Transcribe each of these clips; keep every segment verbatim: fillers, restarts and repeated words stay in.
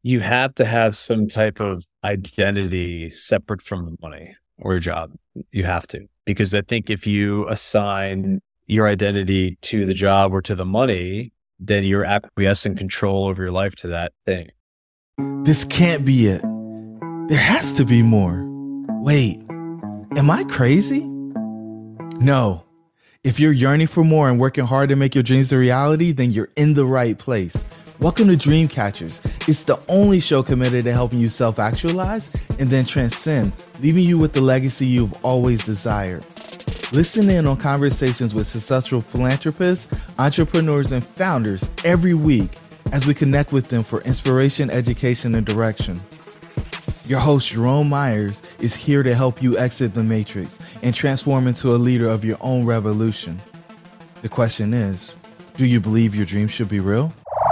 you have to have some type of identity separate from the money or your job. You have to, because I think if you assign your identity to the job or to the money, then you're acquiescing control over your life to that thing. This can't be it. There has to be more. Wait, am I crazy? No. If you're yearning for more and working hard to make your dreams a reality, then you're in the right place. Welcome to Dreamcatchers. It's the only show committed to helping you self-actualize and then transcend, leaving you with the legacy you've always desired. Listen in on conversations with successful philanthropists, entrepreneurs, and founders every week as we connect with them for inspiration, education, and direction. Your host, Jerome Myers, is here to help you exit the matrix and transform into a leader of your own revolution. The question is, do you believe your dreams should be real?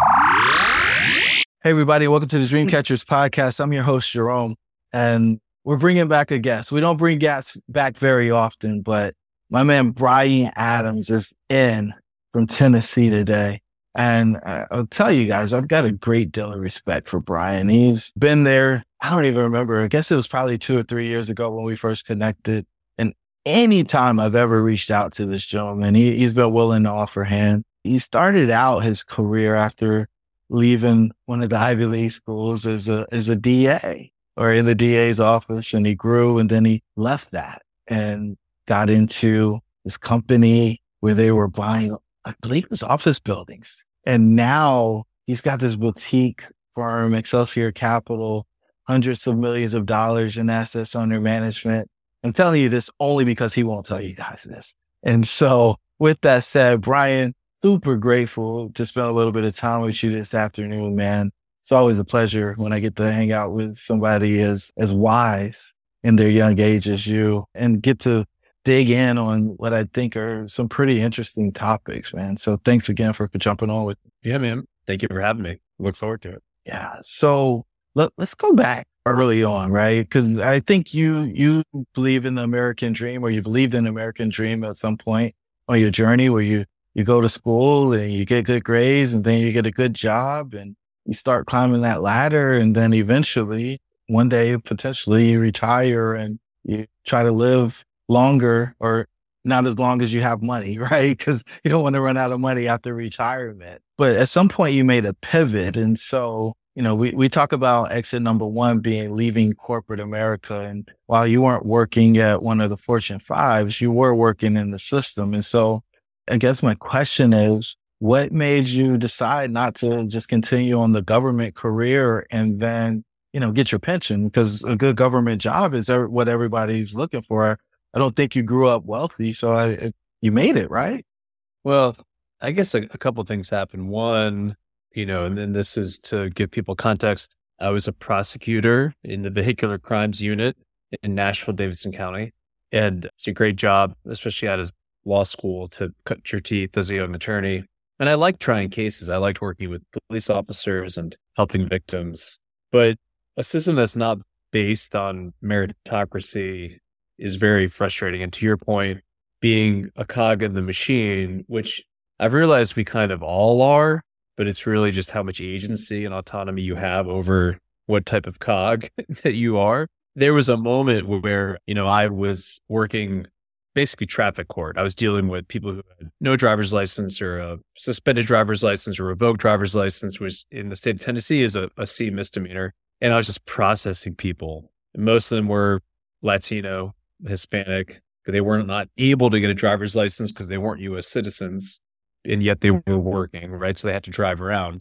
Hey, everybody. Welcome to the Dreamcatchers podcast. I'm your host, Jerome, and we're bringing back a guest. We don't bring guests back very often, but my man, Brian Adams, is in from Tennessee today. And I'll tell you guys, I've got a great deal of respect for Brian. He's been there. I don't even remember. I guess it was probably two or three years ago when we first connected. And anytime I've ever reached out to this gentleman, he, he's been willing to offer hand. He started out his career after leaving one of the Ivy League schools as a, as a D A or in the D A's office. And he grew, and then he left that and got into this company where they were buying, I believe it was office buildings. And now he's got this boutique firm, Excelsior Capital, hundreds of millions of dollars in assets under management. I'm telling you this only because he won't tell you guys this. And so with that said, Brian, super grateful to spend a little bit of time with you this afternoon, man. It's always a pleasure when I get to hang out with somebody as, as wise in their young age as you and get to dig in on what I think are some pretty interesting topics, man. So thanks again for, for jumping on with me. Yeah, man. Thank you for having me. Look forward to it. Yeah. So let, let's go back early on, right? Because I think you you believe in the American dream, or you believed in the American dream at some point on your journey where you, you go to school and you get good grades, and then you get a good job and you start climbing that ladder. And then eventually one day, potentially you retire and you try to live longer, or not as long as you have money, right? Because you don't want to run out of money after retirement. But at some point you made a pivot. And so, you know, we, we talk about exit number one being leaving corporate America. And while you weren't working at one of the Fortune fives, you were working in the system. And so I guess my question is, what made you decide not to just continue on the government career and then, you know, get your pension? Because a good government job is what everybody's looking for. I don't think you grew up wealthy, so I, you made it, right? Well, I guess a, a couple of things happened. One, you know, and then this is to give people context. I was a prosecutor in the vehicular crimes unit in Nashville, Davidson County. And it's a great job, especially out of law school, to cut your teeth as a young attorney. And I liked trying cases. I liked working with police officers and helping victims. But a system that's not based on meritocracy is very frustrating. And to your point, being a cog in the machine, which I've realized we kind of all are, but it's really just how much agency and autonomy you have over what type of cog that you are. There was a moment where, you know, I was working basically traffic court. I was dealing with people who had no driver's license or a suspended driver's license or revoked driver's license, which in the state of Tennessee is a, a C misdemeanor. And I was just processing people. And most of them were Latino, Hispanic. They weren't not able to get a driver's license because they weren't U S citizens, and yet they were working, right? So they had to drive around.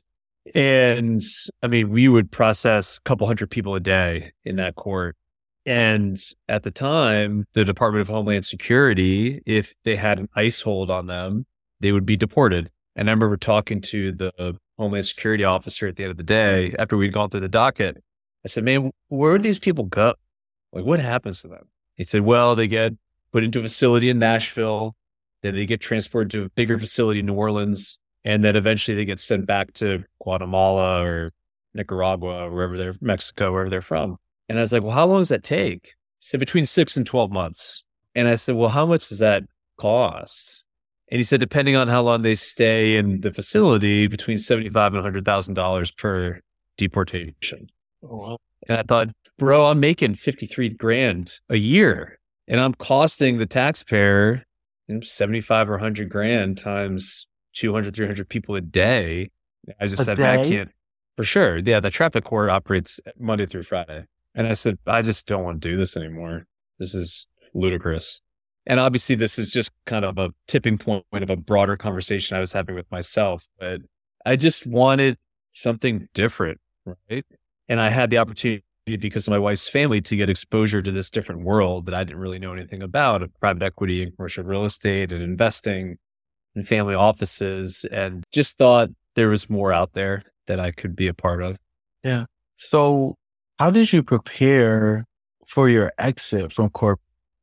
And I mean, we would process a couple hundred people a day in that court. And at the time, the Department of Homeland Security, if they had an ICE hold on them, they would be deported. And I remember talking to the Homeland Security officer at the end of the day, after we'd gone through the docket. I said, man, where would these people go? Like, what happens to them? He said, well, they get put into a facility in Nashville, then they get transported to a bigger facility in New Orleans, and then eventually they get sent back to Guatemala or Nicaragua, or wherever they're, Mexico, wherever they're from. And I was like, well, how long does that take? He said, between six and twelve months. And I said, well, how much does that cost? And he said, depending on how long they stay in the facility, between seventy-five thousand dollars and one hundred thousand dollars per deportation. Oh, wow. And I thought, bro, I'm making fifty-three grand a year and I'm costing the taxpayer you know, seventy-five or one hundred grand times two hundred, three hundred people a day. I just A said, day? I can't, for sure. Yeah, the traffic court operates Monday through Friday. And I said, I just don't want to do this anymore. This is ludicrous. And obviously, this is just kind of a tipping point of a broader conversation I was having with myself. But I just wanted something different, right? And I had the opportunity because of my wife's family to get exposure to this different world that I didn't really know anything about, of private equity and commercial real estate and investing and family offices, and just thought there was more out there that I could be a part of. Yeah. So how did you prepare for your exit from corp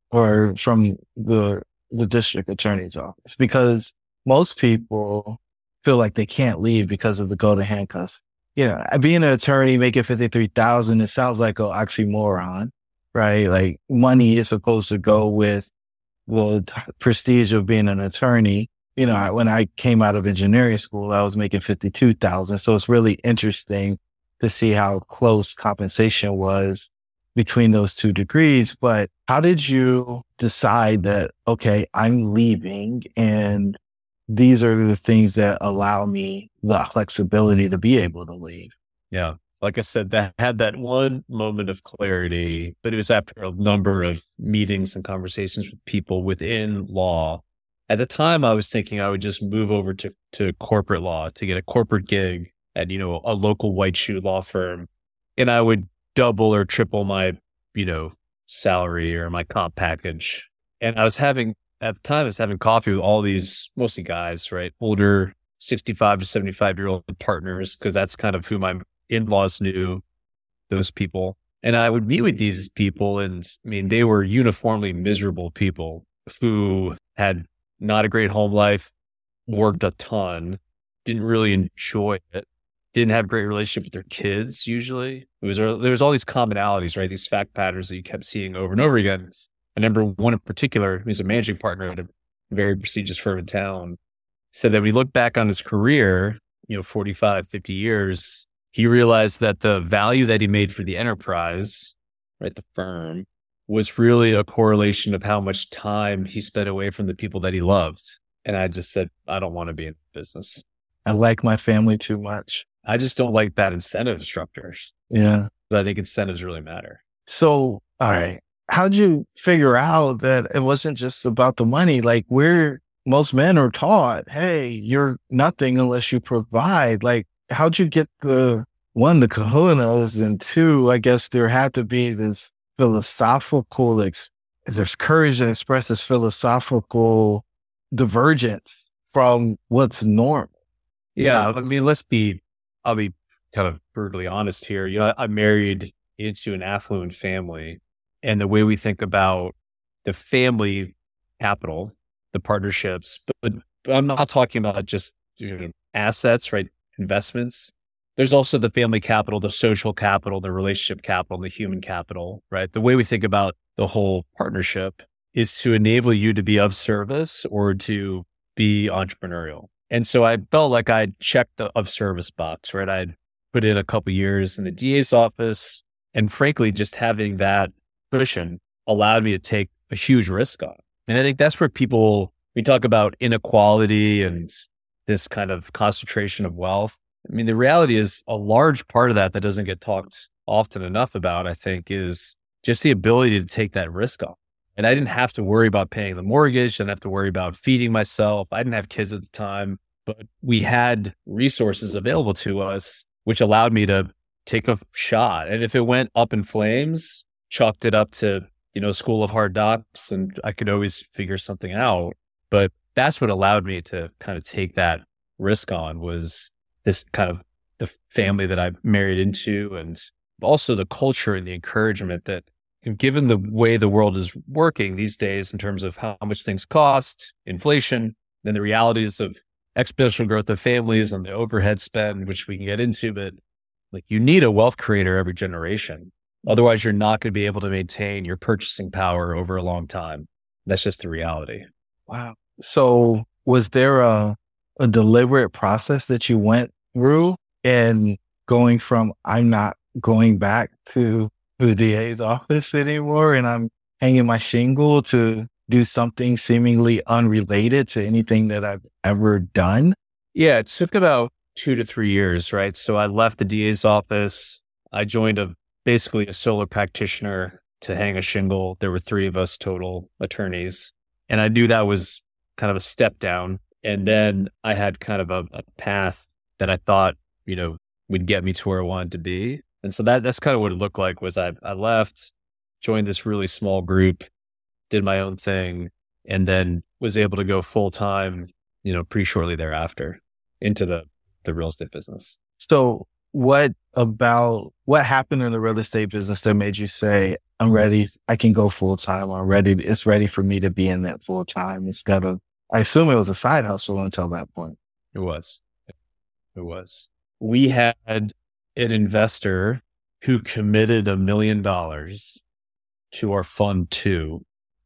or from the the district attorney's office? Because most people feel like they can't leave because of the golden handcuffs. You know, being an attorney making fifty-three thousand, it sounds like an oxymoron, right? Like money is supposed to go with the t- prestige of being an attorney. You know, I, when I came out of engineering school, I was making fifty-two thousand. So it's really interesting to see how close compensation was between those two degrees. But how did you decide that, okay, I'm leaving and these are the things that allow me the flexibility to be able to leave? Yeah. Like I said, that had that one moment of clarity, but it was after a number of meetings and conversations with people within law. At the time, I was thinking I would just move over to, to corporate law to get a corporate gig at, you know, a local white shoe law firm. And I would double or triple my, you know, salary or my comp package. And I was having, at the time, I was having coffee with all these mostly guys, right? Older sixty-five to seventy-five year old partners, because that's kind of who my in-laws knew, those people. And I would meet with these people. And I mean, they were uniformly miserable people who had not a great home life, worked a ton, didn't really enjoy it, didn't have a great relationship with their kids. Usually it was, there was all these commonalities, right? These fact patterns that you kept seeing over and over again. I remember one in particular, who's a managing partner at a very prestigious firm in town, said that when he looked back on his career, you know, forty-five, fifty years, he realized that the value that he made for the enterprise, right, the firm, was really a correlation of how much time he spent away from the people that he loved. And I just said, I don't want to be in business. I like my family too much. I just don't like that incentive structure. Yeah. I think incentives really matter. So, all right. How'd you figure out that it wasn't just about the money? Like we're, most men are taught, hey, you're nothing unless you provide. Like, how'd you get the, one, the kahunas, and two, I guess there had to be this philosophical, ex- there's courage that expresses philosophical divergence from what's normal. Yeah. I mean, let's be, I'll be kind of brutally honest here. You know, I, I married into an affluent family, and the way we think about the family capital, the partnerships, but, but I'm not talking about just you know, assets, right? Investments. There's also the family capital, the social capital, the relationship capital, the human capital, right? The way we think about the whole partnership is to enable you to be of service or to be entrepreneurial. And so I felt like I'd checked the of service box, right? I'd put in a couple years in the D A's office, and frankly, just having that cushion allowed me to take a huge risk on. And I think that's where people, we talk about inequality and this kind of concentration of wealth. I mean, the reality is a large part of that that doesn't get talked often enough about, I think, is just the ability to take that risk on. And I didn't have to worry about paying the mortgage. I didn't have to worry about feeding myself. I didn't have kids at the time, but we had resources available to us, which allowed me to take a shot. And if it went up in flames, chalked it up to, you know, school of hard knocks, and I could always figure something out. But that's what allowed me to kind of take that risk on, was this kind of the family that I married into, and also the culture and the encouragement that, given the way the world is working these days in terms of how much things cost, inflation, then the realities of exponential growth of families and the overhead spend, which we can get into, but like you need a wealth creator every generation. Otherwise, you're not going to be able to maintain your purchasing power over a long time. That's just the reality. Wow. So was there a, a deliberate process that you went through in going from I'm not going back to the D A's office anymore and I'm hanging my shingle to do something seemingly unrelated to anything that I've ever done? Yeah, it took about two to three years, right? So I left the D A's office. I joined a basically a solo practitioner to hang a shingle. There were three of us total attorneys. And I knew that was kind of a step down. And then I had kind of a, a path that I thought, you know, would get me to where I wanted to be. And so that that's kind of what it looked like was I, I left, joined this really small group, did my own thing, and then was able to go full time, you know, pretty shortly thereafter into the, the real estate business. So what about what happened in the real estate business that made you say, I'm ready, I can go full time, I'm ready, it's ready for me to be in that full time instead of, I assume it was a side hustle until that point. It was. It was. We had an investor who committed a million dollars to our fund two.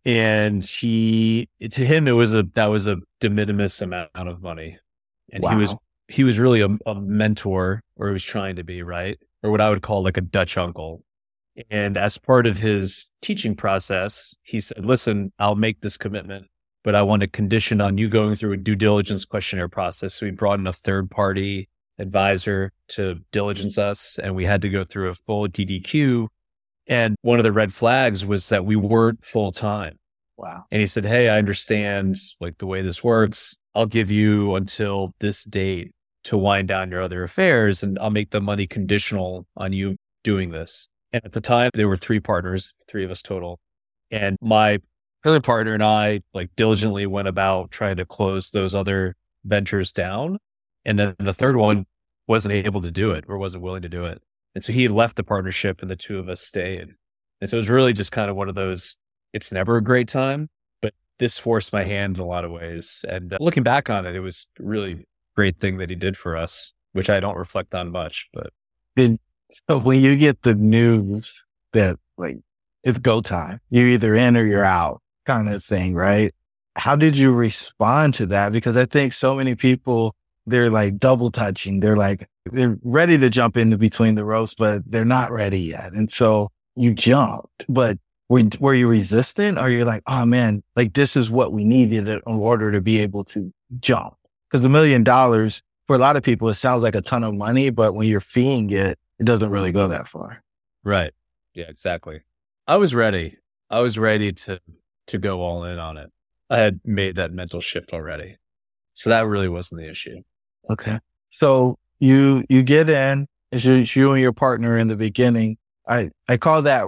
And he, to him, it was a, that was a de minimis amount of money. And wow. he was, he was really a, a mentor, or he was trying to be, right? Or what I would call like a Dutch uncle. And as part of his teaching process, he said, listen, I'll make this commitment, but I want a condition on you going through a due diligence questionnaire process. So we brought in a third party advisor to diligence us, and we had to go through a full D D Q. And one of the red flags was that we weren't full time. Wow. And he said, hey, I understand like the way this works. I'll give you until this date to wind down your other affairs, and I'll make the money conditional on you doing this. And at the time, there were three partners, three of us total. And my other partner and I like diligently went about trying to close those other ventures down. And then the third one wasn't able to do it or wasn't willing to do it. And so he left the partnership and the two of us stayed. And so it was really just kind of one of those, it's never a great time, but this forced my hand in a lot of ways. And uh, looking back on it, it was a really great thing that he did for us, which I don't reflect on much, but. Did, so when you get the news that like it's go time, you're either in or you're out kind of thing, right? How did you respond to that? Because I think so many people, they're like double touching. They're like, they're ready to jump into between the ropes, but they're not ready yet. And so you jumped, but were, were you resistant, or you're like, oh man, like this is what we needed in order to be able to jump? Because a million dollars for a lot of people, it sounds like a ton of money, but when you're feeing it, it doesn't really go that far. Right. Yeah, exactly. I was ready. I was ready to, to go all in on it. I had made that mental shift already. So that really wasn't the issue. Okay. So you, you get in, it's you, it's you and your partner in the beginning. I, I call that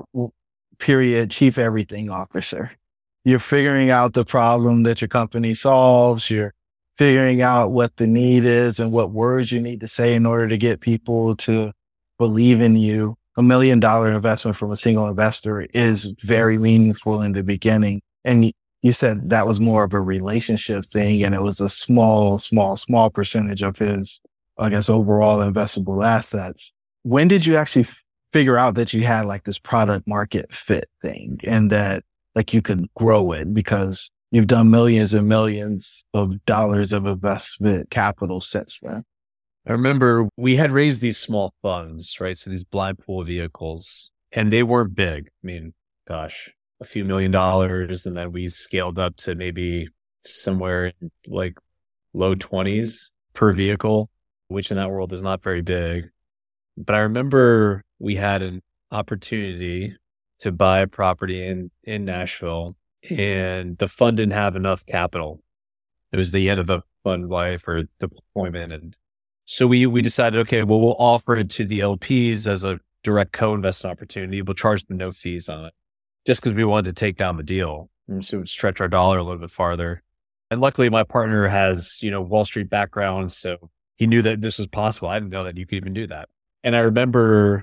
period chief everything officer. You're figuring out the problem that your company solves. You're figuring out what the need is and what words you need to say in order to get people to believe in you. A million dollar investment from a single investor is very meaningful in the beginning. And you said that was more of a relationship thing, and it was a small, small, small percentage of his, I guess, overall investable assets. When did you actually f- figure out that you had like this product market fit thing and that like you could grow it because you've done millions and millions of dollars of investment capital since then? I remember we had raised these small funds, right? So these blind pool vehicles, and they weren't big. I mean, gosh, a few million dollars. And then we scaled up to maybe somewhere in like low twenties per vehicle, which in that world is not very big. But I remember we had an opportunity to buy a property in, in Nashville, and the fund didn't have enough capital. It was the end of the fund life or deployment. And so we, we decided, okay, well, we'll offer it to the L Ps as a direct co-investment opportunity. We'll charge them no fees on it just because we wanted to take down the deal. And so it would stretch our dollar a little bit farther. And luckily my partner has, you know, Wall Street background. So he knew that this was possible. I didn't know that you could even do that. And I remember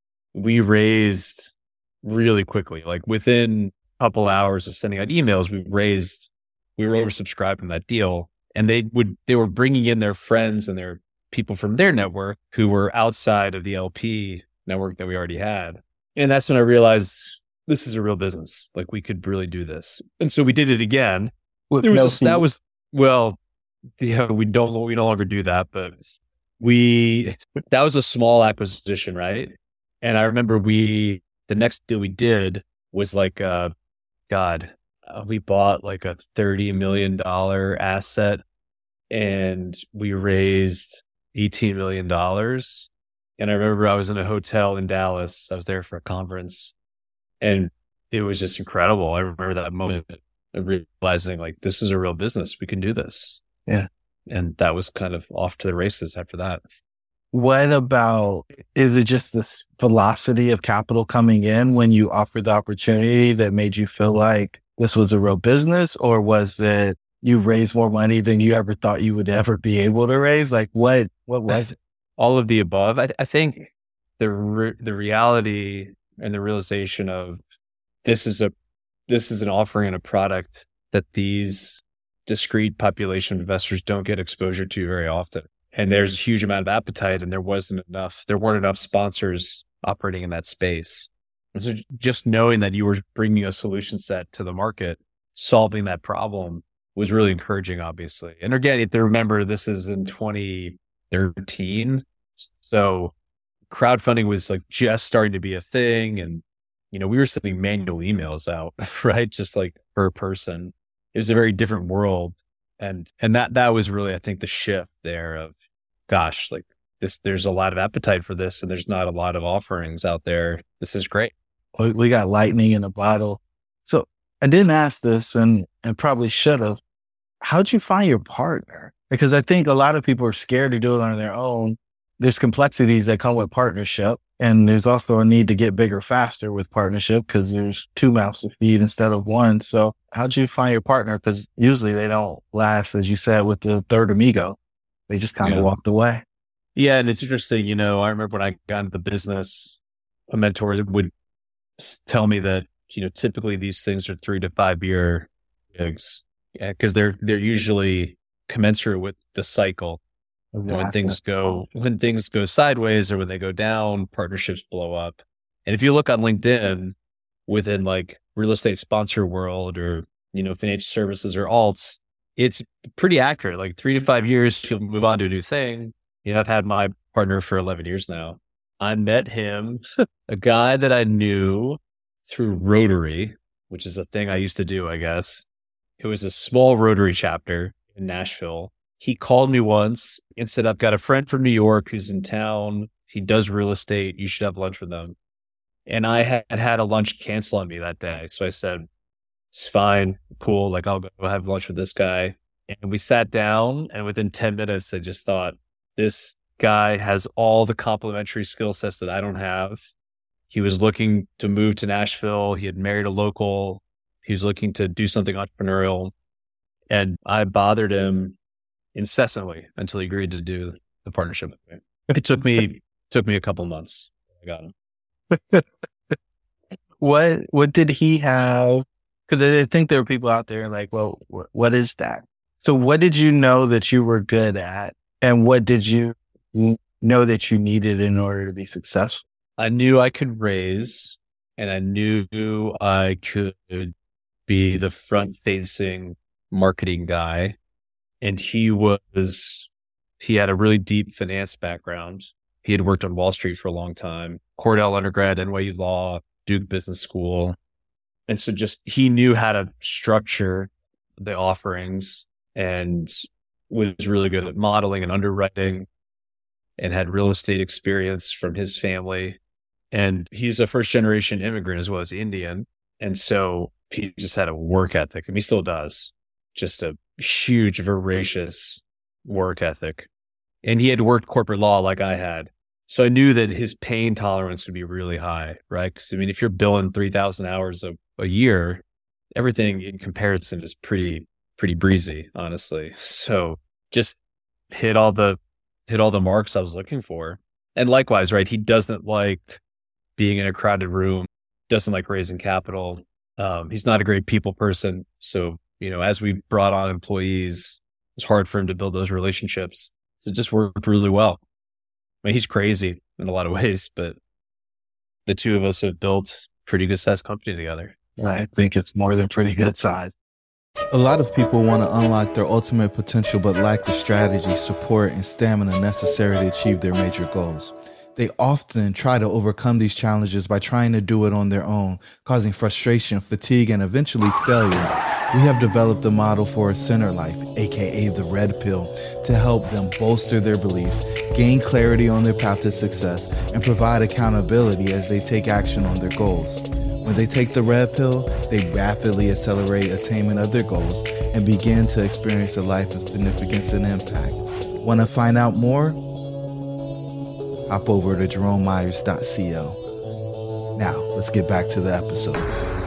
we raised really quickly, like within a couple hours of sending out emails, we raised, we were oversubscribed in that deal. And they would, they were bringing in their friends and their people from their network who were outside of the L P network that we already had. And that's when I realized this is a real business. Like we could really do this. And so we did it again. There was a, that was, well, yeah, we don't, we no longer do that, but we, that was a small acquisition, right? And I remember we, the next deal we did was like, uh, God, uh, we bought like a thirty million dollars asset and we raised eighteen million dollars. And I remember I was in a hotel in Dallas. I was there for a conference and it was just incredible. I remember that moment of realizing like, this is a real business. We can do this. Yeah. And that was kind of off to the races after that. What about, is it just this velocity of capital coming in when you offered the opportunity that made you feel like this was a real business? Or was it you raised more money than you ever thought you would ever be able to raise? Like what, what was it? All of the above. I, I think the re- the reality and the realization of this is a this is an offering and a product that these discrete population of investors don't get exposure to very often. And there's a huge amount of appetite, and there wasn't enough, there weren't enough sponsors operating in that space. And so just knowing that you were bringing a solution set to the market, solving that problem was really encouraging, obviously. And again, if you remember, this is in twenty thirteen. So crowdfunding was like just starting to be a thing. And, you know, we were sending manual emails out, right? Just like per person. It was a very different world. And, and that, that was really, I think, the shift there of, gosh, like this, there's a lot of appetite for this and there's not a lot of offerings out there. This is great. We got lightning in a bottle. So I didn't ask this and, and probably should have. How'd you find your partner? Because I think a lot of people are scared to do it on their own. There's complexities that come with partnership. And there's also a need to get bigger faster with partnership because there's two mouths to feed instead of one. So how'd you find your partner? Because usually they don't last, as you said, with the third amigo. They just kind of yeah. walked away. Yeah. And it's interesting. You know, I remember when I got into the business, a mentor would tell me that, you know, typically these things are three to five year gigs because yeah, they're, they're usually commensurate with the cycle. Exactly. When things go, when things go sideways or when they go down, partnerships blow up. And if you look on LinkedIn within like real estate sponsor world or, you know, financial services or alts, it's pretty accurate. Like three to five years, you'll move on to a new thing. You know, I've had my partner for eleven years now. I met him, a guy that I knew through Rotary, which is a thing I used to do, I guess. It was a small Rotary chapter in Nashville. He called me once and said, I've got a friend from New York who's in town. He does real estate. You should have lunch with them. And I had had a lunch cancel on me that day. So I said, it's fine, cool. Like I'll go have lunch with this guy. And we sat down and within ten minutes, I just thought this guy has all the complementary skill sets that I don't have. He was looking to move to Nashville. He had married a local. He was looking to do something entrepreneurial. And I bothered him incessantly until he agreed to do the partnership with me. It took me took me a couple months. I got him. What what did he have? Because I think there were people out there like, well, wh- what is that? So what did you know that you were good at, and what did you know that you needed in order to be successful? I knew I could raise, and I knew I could be the front-facing marketing guy. And he was, he had a really deep finance background. He had worked on Wall Street for a long time, Cornell undergrad, N Y U Law, Duke Business School. And so just, he knew how to structure the offerings and was really good at modeling and underwriting and had real estate experience from his family. And he's a first generation immigrant as well as Indian. And so he just had a work ethic, and he still does. Just a huge, voracious work ethic. And he had worked corporate law like I had. So I knew that his pain tolerance would be really high, right? Because I mean, if you're billing three thousand hours a, a year, everything in comparison is pretty, pretty breezy, honestly. So just hit all the, hit all the marks I was looking for. And likewise, right? He doesn't like being in a crowded room, doesn't like raising capital. Um, he's not a great people person. So, you know, as we brought on employees, it was hard for him to build those relationships. So it just worked really well. I mean, he's crazy in a lot of ways, but the two of us have built pretty good sized company together. I think it's more than pretty good size. A lot of people want to unlock their ultimate potential but lack the strategy, support, and stamina necessary to achieve their major goals. They often try to overcome these challenges by trying to do it on their own, causing frustration, fatigue, and eventually failure. We have developed a model for a center life, aka the red pill, to help them bolster their beliefs, gain clarity on their path to success, and provide accountability as they take action on their goals. When they take the red pill, they rapidly accelerate attainment of their goals and begin to experience a life of significance and impact. Want to find out more? Hop over to jerome myers dot co. Now, let's get back to the episode.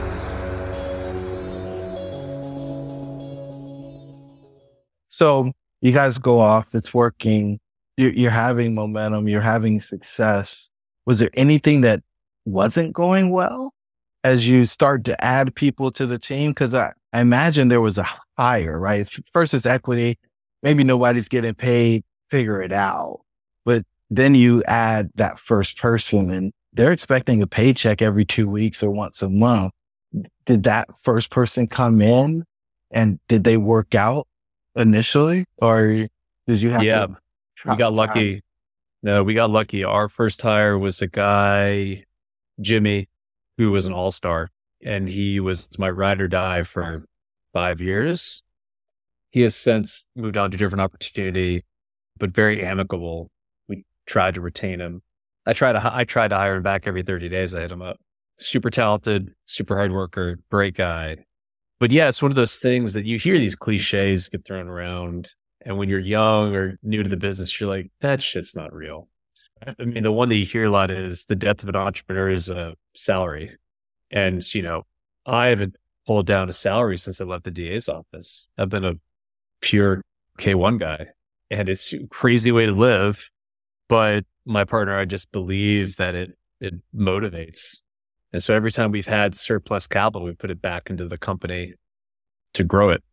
So you guys go off, it's working, you're, you're having momentum, you're having success. Was there anything that wasn't going well as you start to add people to the team? Because I, I imagine there was a hire, right? First it's equity, maybe nobody's getting paid, figure it out. But then you add that first person and they're expecting a paycheck every two weeks or once a month. Did that first person come in and did they work out initially, or did you have yeah, to we got lucky. Time? No, we got lucky. Our first hire was a guy, Jimmy, who was an all-star, and he was my ride or die for five years. He has since moved on to a different opportunity, but very amicable. We tried to retain him. I tried to, I tried to hire him back every thirty days. I hit him up. Super talented, super hard worker, great guy. But yeah, it's one of those things that you hear these cliches get thrown around. And when you're young or new to the business, you're like, that shit's not real. I mean, the one that you hear a lot is the death of an entrepreneur is a salary. And, you know, I haven't pulled down a salary since I left the D A's office. I've been a pure K one guy and it's a crazy way to live. But my partner, I just believe that it, it motivates. And so every time we've had surplus capital, we put it back into the company to grow it.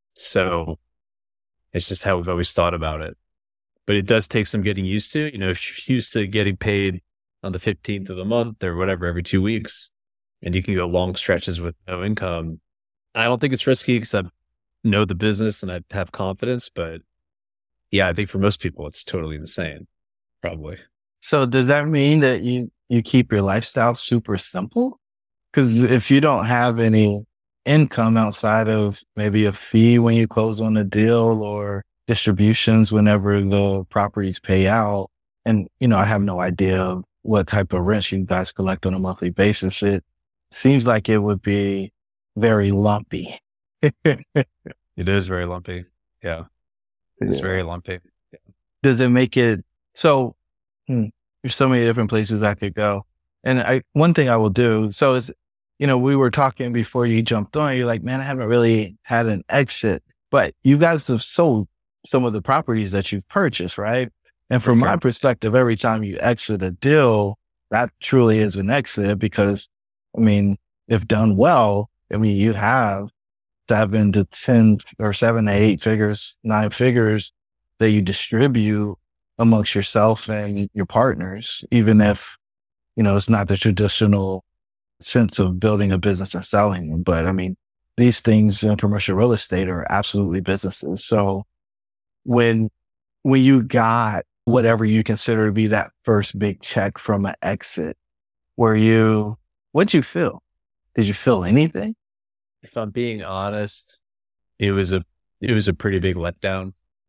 So it's just how we've always thought about it. But it does take some getting used to, you know, used to getting paid on the fifteenth of the month or whatever, every two weeks. And you can go long stretches with no income. I don't think it's risky because I know the business and I have confidence. But yeah, I think for most people, it's totally insane, probably. So does that mean that you, you keep your lifestyle super simple? Because if you don't have any income outside of maybe a fee when you close on a deal or distributions whenever the properties pay out, and, you know, I have no idea of what type of rents you guys collect on a monthly basis, it seems like it would be very lumpy. It is very lumpy. Yeah. It's yeah. very lumpy. Yeah. Does it make it so? Hmm, there's so many different places I could go. And I, one thing I will do, so is, you know, we were talking before you jumped on, you're like, man, I haven't really had an exit, but you guys have sold some of the properties that you've purchased, right? And from okay. my perspective, every time you exit a deal, that truly is an exit because, I mean, if done well, I mean, you have seven to ten or seven to eight figures, nine figures that you distribute amongst yourself and your partners, even if, you know, it's not the traditional sense of building a business and selling them. But I mean, these things in commercial real estate are absolutely businesses. So when, when you got whatever you consider to be that first big check from an exit, were you, what'd you feel? Did you feel anything? If I'm being honest, it was a, it was a pretty big letdown.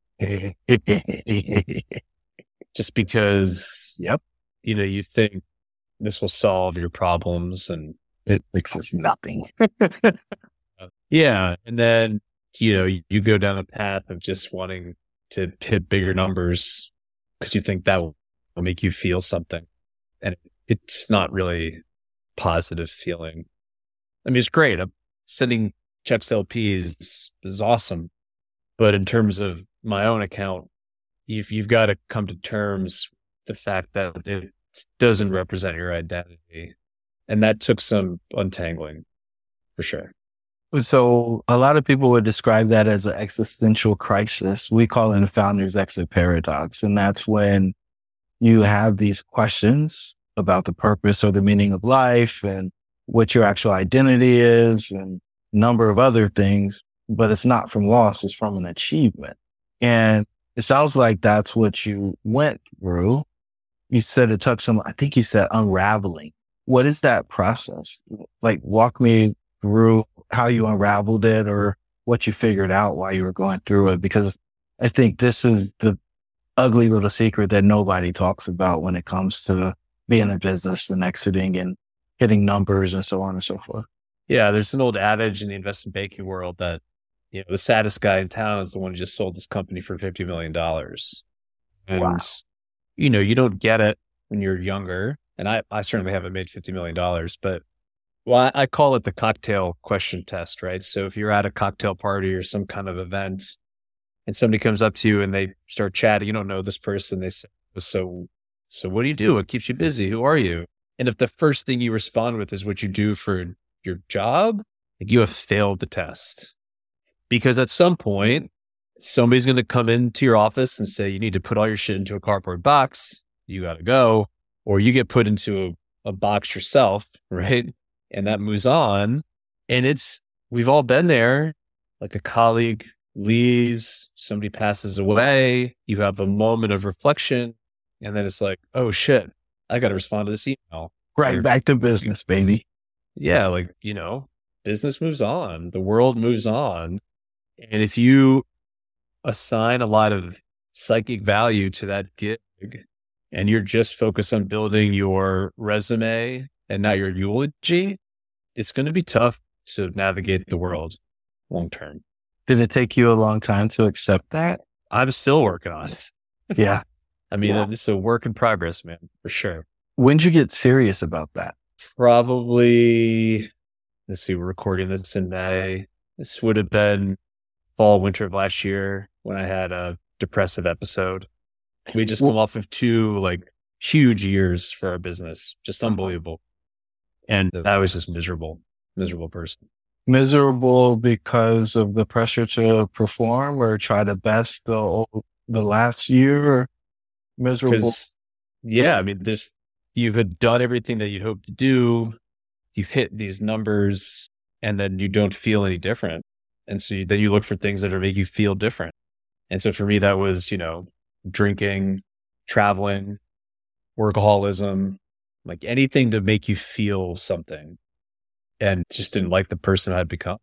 Just because, yep, you know, you think this will solve your problems and it fixes nothing. Yeah. And then, you know, you, you go down a path of just wanting to hit bigger numbers because you think that will, will make you feel something. And it's not really positive feeling. I mean, it's great. I'm sending checks to L Ps is awesome. But in terms of my own account, you've, you've got to come to terms with the fact that it doesn't represent your identity. And that took some untangling for sure. So a lot of people would describe that as an existential crisis. We call it the founder's exit paradox. And that's when you have these questions about the purpose or the meaning of life and what your actual identity is and a number of other things. but it's not from loss, it's from an achievement. And it sounds like that's what you went through. You said it took some, I think you said unraveling. What is that process? Like, walk me through how you unraveled it or what you figured out while you were going through it, because I think this is the ugly little secret that nobody talks about when it comes to being in business and exiting and hitting numbers and so on and so forth. Yeah, there's an old adage in the investment banking world that, you know, the saddest guy in town is the one who just sold this company for fifty million dollars. And, wow. you know, you don't get it when you're younger. And I, I certainly haven't made fifty million dollars, but well, I, I call it the cocktail question test, right? So if you're at a cocktail party or some kind of event and somebody comes up to you and they start chatting, you don't know this person. They say, so, so what do you do? What keeps you busy? Who are you? And if the first thing you respond with is what you do for your job, like, you have failed the test. Because at some point, somebody's going to come into your office and say, you need to put all your shit into a cardboard box. You got to go. Or you get put into a, a box yourself, right? And that moves on. And it's, we've all been there. Like, a colleague leaves, somebody passes away, you have a moment of reflection, and then it's like, oh shit, I got to respond to this email. Right, or, back to business, baby. Yeah, like, you know, business moves on, the world moves on. And if you assign a lot of psychic value to that gig and you're just focused on building your resume and not your eulogy, it's going to be tough to navigate the world long term. Did it take you a long time to accept that? I'm still working on it. Yeah. I mean, yeah. It's a work in progress, man, for sure. When did you get serious about that? Probably, let's see, we're recording this in May. This would have been fall, winter of last year when I had a depressive episode. We just come off of two like huge years for our business, just unbelievable. And I was just miserable, miserable person. Miserable because of the pressure to perform or try to best the the last year? Or miserable? Yeah, I mean, this, you've had done everything that you'd hoped to do. You've hit these numbers and then you don't feel any different. And so you, then you look for things that are make you feel different. And so for me, that was, you know, drinking, traveling, workaholism, like anything to make you feel something, and just didn't like the person I'd become.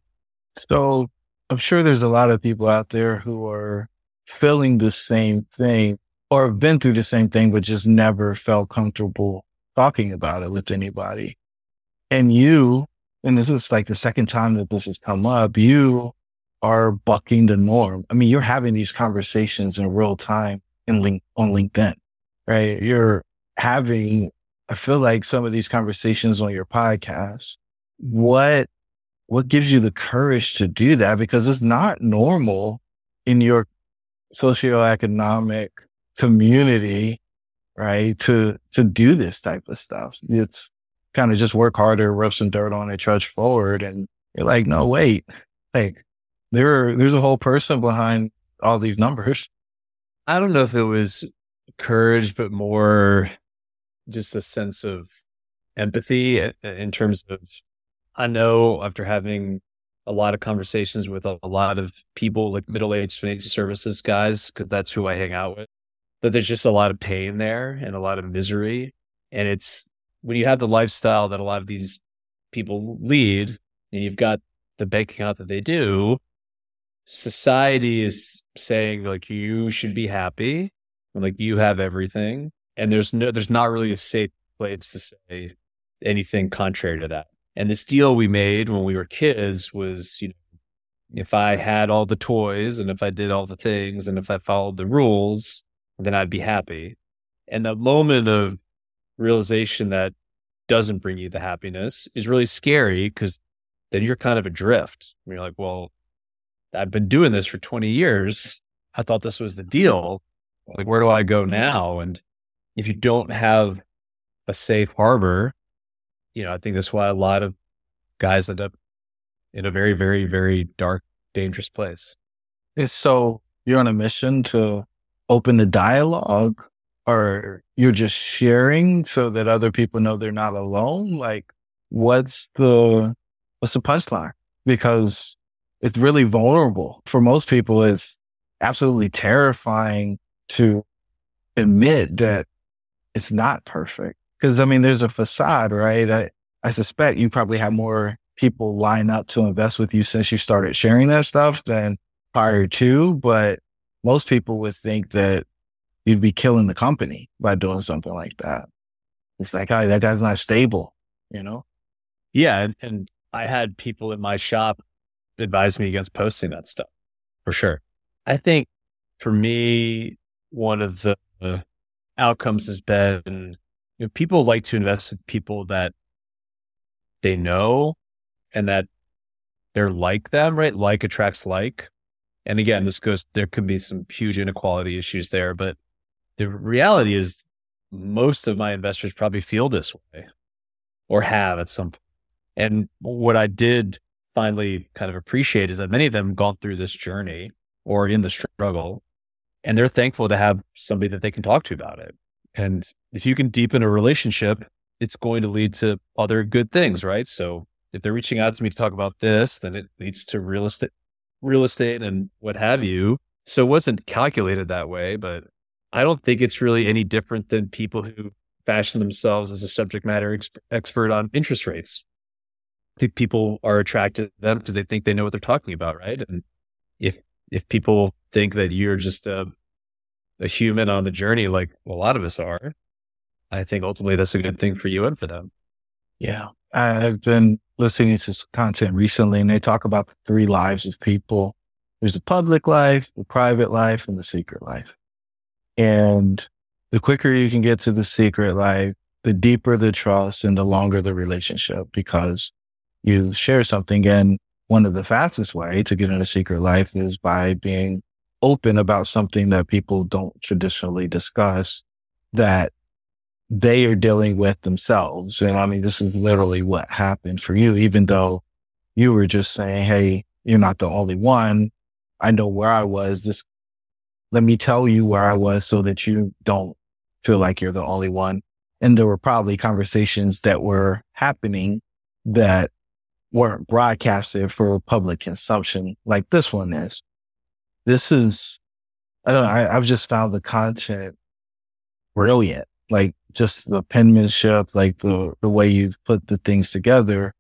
So I'm sure there's a lot of people out there who are feeling the same thing or have been through the same thing, but just never felt comfortable talking about it with anybody. And you, and this is like the second time that this has come up, you are bucking the norm. I mean, you're having these conversations in real time in link on LinkedIn, right? You're having, I feel like, some of these conversations on your podcast. What, what gives you the courage to do that? Because it's not normal in your socioeconomic community, right? To, to do this type of stuff. It's kind of just work harder, rub some dirt on it, trudge forward. And you're like, no, wait, like there, there's a whole person behind all these numbers. I don't know if it was courage, but more just a sense of empathy in terms of, I know after having a lot of conversations with a, a lot of people, like middle-aged financial services guys, because that's who I hang out with, that there's just a lot of pain there and a lot of misery. And it's, when you have the lifestyle that a lot of these people lead and you've got the bank account that they do, society is saying like, you should be happy and like you have everything. And there's no, there's not really a safe place to say anything contrary to that. And this deal we made when we were kids was, you know, if I had all the toys and if I did all the things and if I followed the rules, then I'd be happy. And the moment of realization that doesn't bring you the happiness is really scary, because then you're kind of adrift. You're like, well, I've been doing this for twenty years. I thought this was the deal. Like, where do I go now? And if you don't have a safe harbor, you know, I think that's why a lot of guys end up in a very, very, very dark, dangerous place. And so you're on a mission to open the dialogue, or you're just sharing so that other people know they're not alone? Like, what's the, what's the punchline? Because it's really vulnerable. For most people, it's absolutely terrifying to admit that it's not perfect. Because, I mean, there's a facade, right? I, I suspect you probably have more people line up to invest with you since you started sharing that stuff than prior to. But most people would think that you'd be killing the company by doing something like that. It's like, oh, that guy's not stable, you know? Yeah. And, and I had people in my shop advise me against posting that stuff, for sure. I think for me, one of the uh, outcomes has been, you know, people like to invest with people that they know and that they're like them, right? Like attracts like. And again, this goes, there could be some huge inequality issues there, but the reality is most of my investors probably feel this way or have at some point. And what I did finally kind of appreciate is that many of them have gone through this journey or in the struggle, and they're thankful to have somebody that they can talk to about it. And if you can deepen a relationship, it's going to lead to other good things, right? So if they're reaching out to me to talk about this, then it leads to real estate, real estate and what have you. So it wasn't calculated that way, but I don't think it's really any different than people who fashion themselves as a subject matter ex- expert on interest rates. I think people are attracted to them because they think they know what they're talking about, right? And if if people think that you're just a, a human on the journey, like a lot of us are, I think ultimately that's a good thing for you and for them. Yeah. I've been listening to some content recently, and they talk about the three lives of people. There's the public life, the private life, and the secret life. And the quicker you can get to the secret life, the deeper the trust and the longer the relationship, because you share something. And one of the fastest way to get in a secret life is by being open about something that people don't traditionally discuss that they are dealing with themselves. And I mean, this is literally what happened for you, even though you were just saying, hey, you're not the only one. I know where I was. This, let me tell you where I was so that you don't feel like you're the only one. And there were probably conversations that were happening that weren't broadcasted for public consumption like this one is. This is, I don't know, I, I've just found the content brilliant. Like just the penmanship, like the, the way you've put the things together,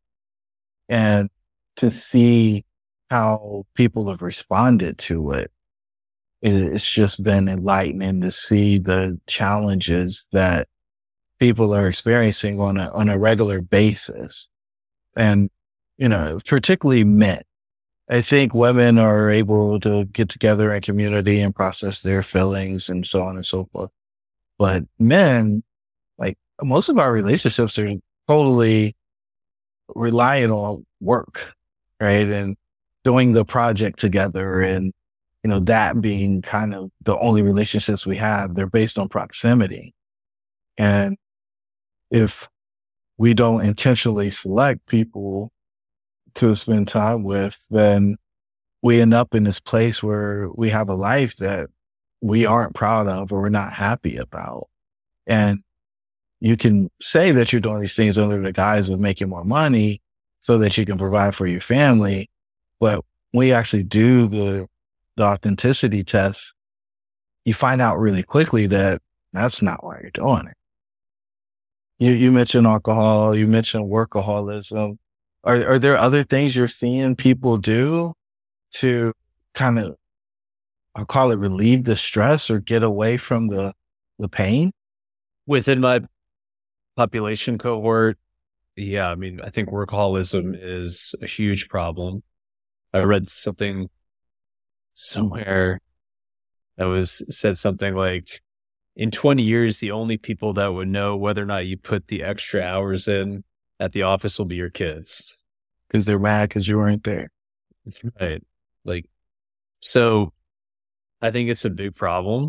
and to see how people have responded to it. It's just been enlightening to see the challenges that people are experiencing on a, on a regular basis. And, you know, particularly men. I think women are able to get together in community and process their feelings and so on and so forth. But men, like most of our relationships are totally relying on work, right? And doing the project together, and, you know, that being kind of the only relationships we have, they're based on proximity. And if we don't intentionally select people to spend time with, then we end up in this place where we have a life that we aren't proud of or we're not happy about. And you can say that you're doing these things under the guise of making more money so that you can provide for your family. But when you actually do the, the authenticity test, you find out really quickly that that's not why you're doing it. You, you mentioned alcohol, you mentioned workaholism. Are, are there other things you're seeing people do to kind of, I'll call it, relieve the stress or get away from the, the pain? Within my population cohort, yeah, I mean, I think workaholism is a huge problem. I read something somewhere that was said something like, in twenty years, the only people that would know whether or not you put the extra hours in at the office will be your kids. Because they're mad because you weren't there. Right. Like, so I think it's a big problem.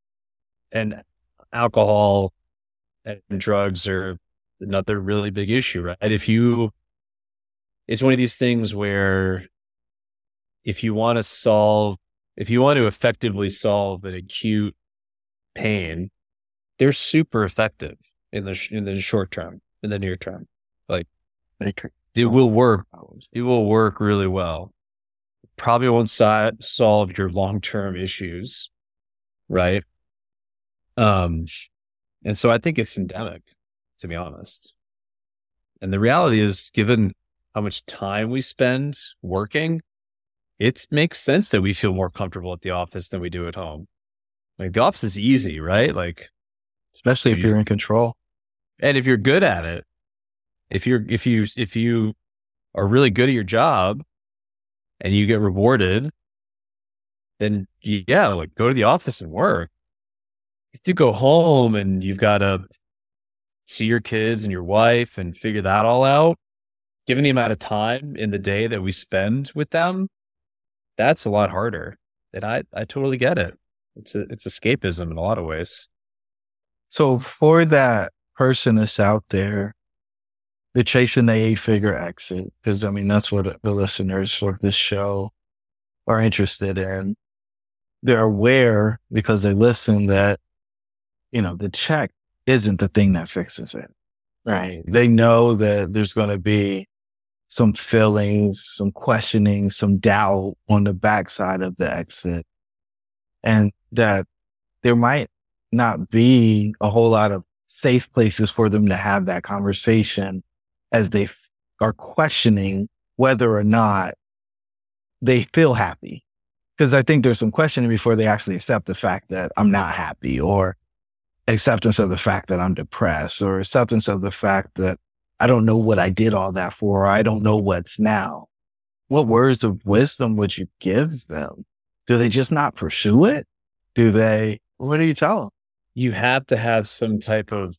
And alcohol and drugs are another really big issue, right? If you, it's one of these things where if you want to solve, if you want to effectively solve an acute pain, they're super effective in the in the short term, in the near term. Like, it will work. It will work really well. probably won't si- solve your long-term issues, right? Um, and so I think it's endemic, to be honest. And the reality is, given how much time we spend working, it makes sense that we feel more comfortable at the office than we do at home. Like the office is easy, right? Like, especially if you're in control. And if you're good at it, if you're, if you, if you are really good at your job and you get rewarded, then you, yeah, like go to the office and work. If you go home and you've got to see your kids and your wife and figure that all out, given the amount of time in the day that we spend with them, that's a lot harder. And I, I totally get it. It's a, it's escapism in a lot of ways. So for that person that's out there, they're chasing the eight figure exit, because I mean, that's what the listeners for this show are interested in. They're aware because they listen that, you know, the check isn't the thing that fixes it, right? They know that there's going to be some feelings, some questioning, some doubt on the backside of the exit. And that there might not be a whole lot of safe places for them to have that conversation as they f- are questioning whether or not they feel happy. Because I think there's some questioning before they actually accept the fact that I'm not happy, or acceptance of the fact that I'm depressed, or acceptance of the fact that I don't know what I did all that for, or I don't know what's now. What words of wisdom would you give them? Do they just not pursue it? Do they, what do you tell them? You have to have some type of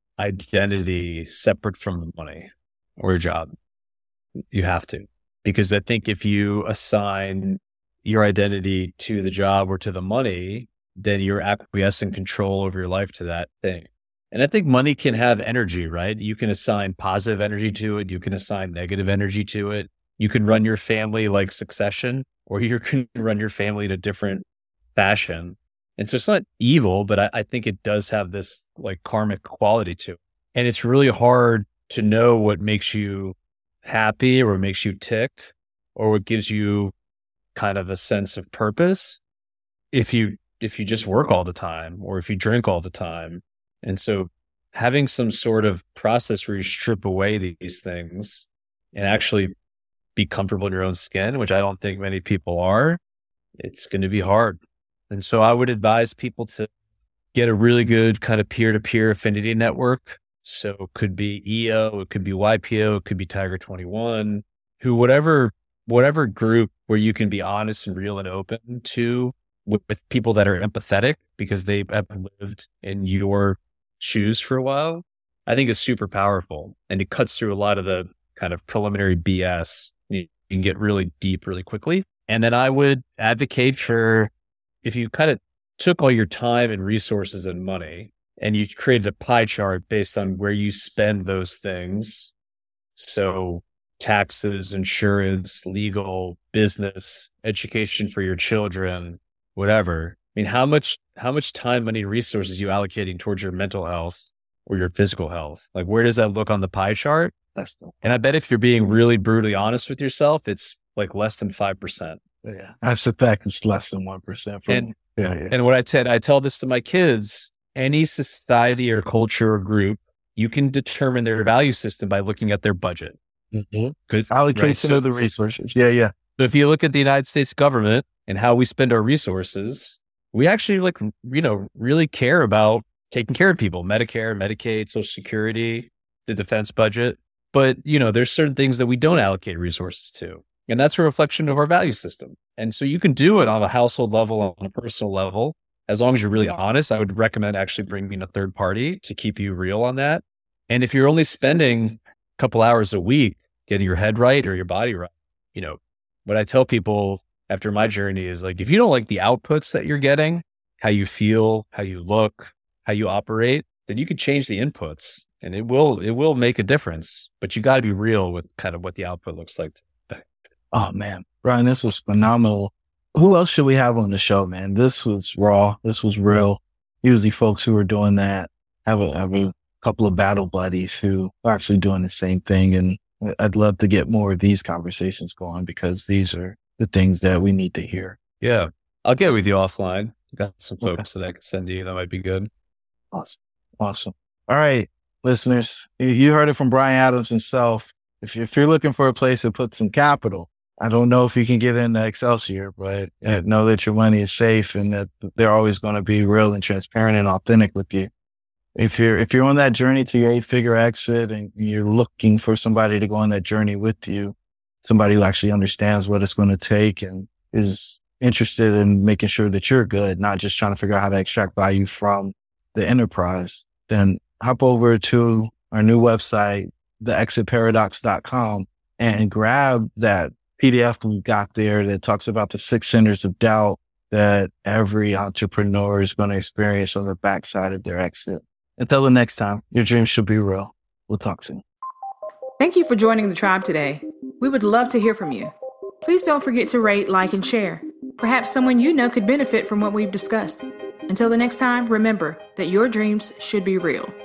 identity separate from the money or your job. You have to, because I think if you assign your identity to the job or to the money, then you're acquiescing control over your life to that thing. And I think money can have energy, right? You can assign positive energy to it. You can assign negative energy to it. You can run your family like Succession, or you can run your family in a different fashion. And so it's not evil, but I, I think it does have this like karmic quality to it. And it's really hard to know what makes you happy or what makes you tick or what gives you kind of a sense of purpose if you if you just work all the time or if you drink all the time. And so having some sort of process where you strip away these things and actually be comfortable in your own skin, which I don't think many people are, it's going to be hard. And so I would advise people to get a really good kind of peer-to-peer affinity network. So it could be E O, it could be Y P O, it could be Tiger twenty-one, who whatever whatever group where you can be honest and real and open to with, with people that are empathetic because they have lived in your shoes for a while, I think is super powerful. And it cuts through a lot of the kind of preliminary B S. You can get really deep really quickly. And then I would advocate for, if you kind of took all your time and resources and money and you created a pie chart based on where you spend those things. So taxes, insurance, legal, business, education for your children, whatever. I mean, how much, how much time, money, resources you allocating towards your mental health or your physical health? Like, where does that look on the pie chart? That's the, and I bet if you're being really brutally honest with yourself, it's like less than five percent. yeah, I suspect it's less than one percent. And, yeah, yeah. and what I said, I tell this to my kids, any society or culture or group, you can determine their value system by looking at their budget. Mm-hmm. Good. Allocation Right? So- of the resources. Yeah, yeah. So if you look at the United States government and how we spend our resources, we actually like, you know, really care about taking care of people, Medicare, Medicaid, Social Security, the defense budget. But, you know, there's certain things that we don't allocate resources to. And that's a reflection of our value system. And so you can do it on a household level, on a personal level, as long as you're really honest. I would recommend actually bringing a third party to keep you real on that. And if you're only spending a couple hours a week getting your head right or your body right, you know, what I tell people after my journey is like, if you don't like the outputs that you're getting, how you feel, how you look, how you operate, then you can change the inputs and it will, it will make a difference, but you got to be real with kind of what the output looks like. Oh man, Brian, this was phenomenal. Who else should we have on the show, man? This was raw. This was real. Usually folks who are doing that have a, have a couple of battle buddies who are actually doing the same thing. And I'd love to get more of these conversations going because these are the things that we need to hear. Yeah. I'll get with you offline. Got some folks Okay. that I can send you. That might be good. Awesome. Awesome. All right, listeners, you heard it from Bryan Adams himself. If you're, if you're looking for a place to put some capital, I don't know if you can get into Excelsior, but uh, know that your money is safe and that they're always going to be real and transparent and authentic with you. If you're, if you're on that journey to your eight figure exit and you're looking for somebody to go on that journey with you, somebody who actually understands what it's going to take and is interested in making sure that you're good, not just trying to figure out how to extract value from the enterprise, then hop over to our new website, the exit paradox dot com, and grab that P D F we got there that talks about the six centers of doubt that every entrepreneur is going to experience on the backside of their exit. Until the next time, your dreams should be real. We'll talk soon. Thank you for joining the tribe today. We would love to hear from you. Please don't forget to rate, like, and share. Perhaps someone you know could benefit from what we've discussed. Until the next time, remember that your dreams should be real.